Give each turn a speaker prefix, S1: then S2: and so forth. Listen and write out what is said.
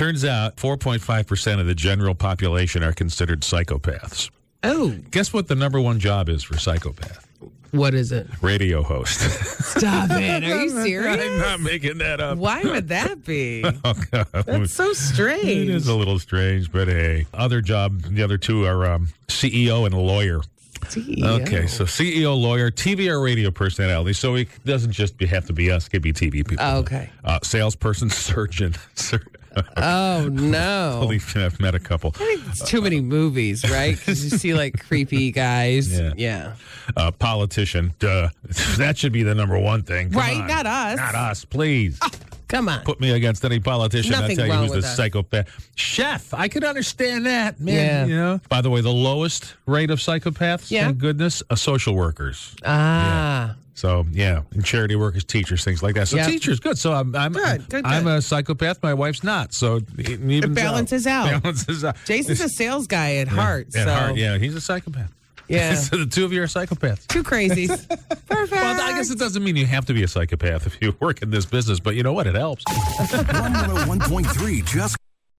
S1: Turns out 4.5% of the general population are considered psychopaths.
S2: Oh.
S1: Guess what the number one job is for psychopath?
S2: What is it?
S1: Radio host.
S2: Stop it. Are you serious?
S1: I'm not making that up.
S2: Why would that be?
S1: Oh, God.
S2: That's so strange.
S1: It is a little strange, but hey. The other two are CEO and lawyer.
S2: CEO.
S1: Okay, so CEO, lawyer, TV or radio personality. So it doesn't just have to be us. It could be TV people.
S2: Oh, okay.
S1: Salesperson, surgeon.
S2: Oh, no.
S1: I've met a couple.
S2: I think it's too many movies, right? Because you see, like, creepy guys.
S1: Yeah. Politician. Duh. That should be the number one thing. Come
S2: Right,
S1: on.
S2: not us.
S1: Not us, please.
S2: Come on.
S1: Put me against any politician.
S2: Nothing
S1: I'll tell you
S2: wrong
S1: who's the
S2: with us.
S1: psychopath. Chef. I could understand that, man.
S2: Yeah.
S1: You know? By the way, the lowest rate of psychopaths, thank goodness, social workers.
S2: Ah.
S1: So, and charity workers, teachers, things like that. So, teachers, good. So, I'm
S2: Good.
S1: I'm a psychopath. My wife's not. So,
S2: It balances out.
S1: Balances out.
S2: Jason's a sales guy at heart.
S1: At
S2: so.
S1: heart, he's a psychopath.
S2: Yeah.
S1: So the two of you are psychopaths.
S2: Two crazies. Perfect.
S1: Well, I guess it doesn't mean you have to be a psychopath if you work in this business, but you know what? It helps.
S3: 101.3 just